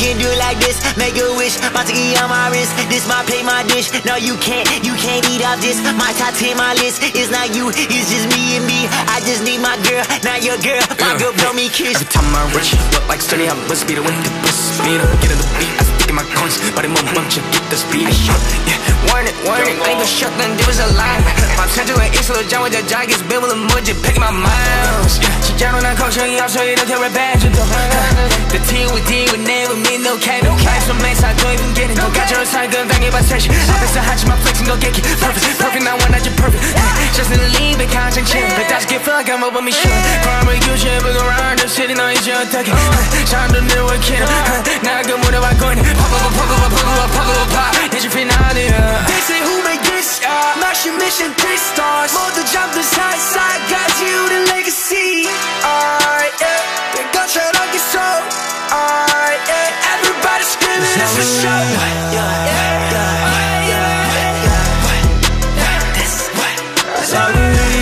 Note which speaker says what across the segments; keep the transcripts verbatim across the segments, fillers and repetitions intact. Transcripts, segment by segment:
Speaker 1: can do it like this, make a wish. My ticket on my wrist, this my pay, my dish. No, you can't, you can't eat off this. My top ten, my list. It's not you, it's just me and me. I just need my girl, not your girl. My girl blow me kiss.
Speaker 2: Every time I reach, look like sturdy, I must be the way. Bust speed up, get in the beat. I stick in my coins, but it won't bunch up, get the speed. Yeah, warn it, warn it, ain't gon' shut them, there was a lie. My central and east, little John with the jackets, built with a mudge, picking my miles. She down on that coach, show you, I'll show you the carrot badge. The T with D with never mean no cap. No cap, so man, I don't even get it. No got your side, gun, bang it by session. I've been so hot, my flexing, go get it. Perfect, perfect, now one, not your perfect. Just in the lean, but constant chill. But that's get feel like I'm up on me, sure. Crime, you should be around the city, now he's your tucking. Shine the new kid. Now I go more than I go in. Pop up, pop up, pop up, pop up, pop. Did you feel out here?
Speaker 3: They say who made this? Yeah. Mission, mission, three stars. More than jump the side, side. Got you the legacy. Alright, yeah. They got shot on your soul. Alright, yeah. Everybody screaming, it's for show. Yeah, yeah, yeah, yeah, yeah. This is what. It's all we need.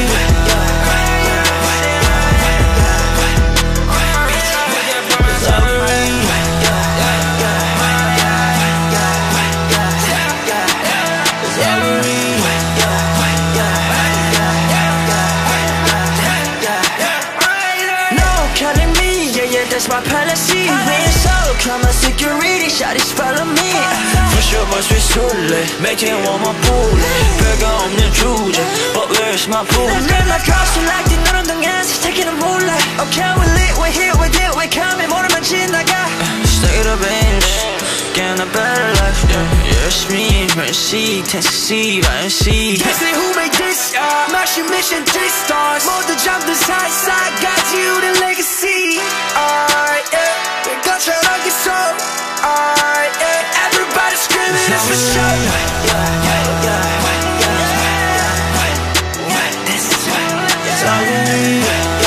Speaker 1: That's my policy. We ain't so come on security, shawty's follow me. Push up my switch too late, making one more bullet. 별거 없는 주제, but where's my bullet? 난 my costume like the 너랑 동양에서 taking a moonlight. Okay, we lit, we here, we did, we coming, 모르면 지나가. Stay the bench, get a better life. 열심히 mercy, Tennessee, Tennessee.
Speaker 3: They say who made this? Mission, mission, three stars. 모두 jump the side, side. Got you the legacy. Alright, yeah. We got shot on your soul. Alright, yeah. Everybody screaming, it's for show. Yeah, yeah, yeah, yeah, yeah. This is what. It's all we need.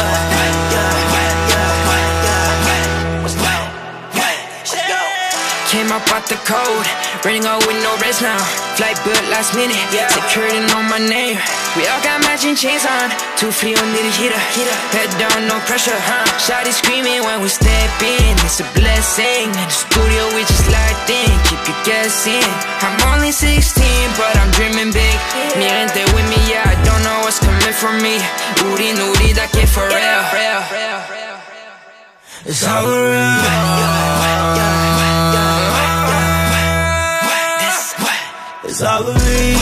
Speaker 2: Came up out the cold, running out with no rest now. Flight booked last minute, secured it on my name. We all got matching chains on, too free on the heater. Head down, no pressure, huh? Shawty screaming when we step in, it's a blessing. In the studio we just locked in, keep you guessing. I'm only sixteen, but I'm dreaming big. Mi gente with me, yeah, I don't know what's coming for me. 우린 우리답게 for real.
Speaker 3: It's all real. It's all we need.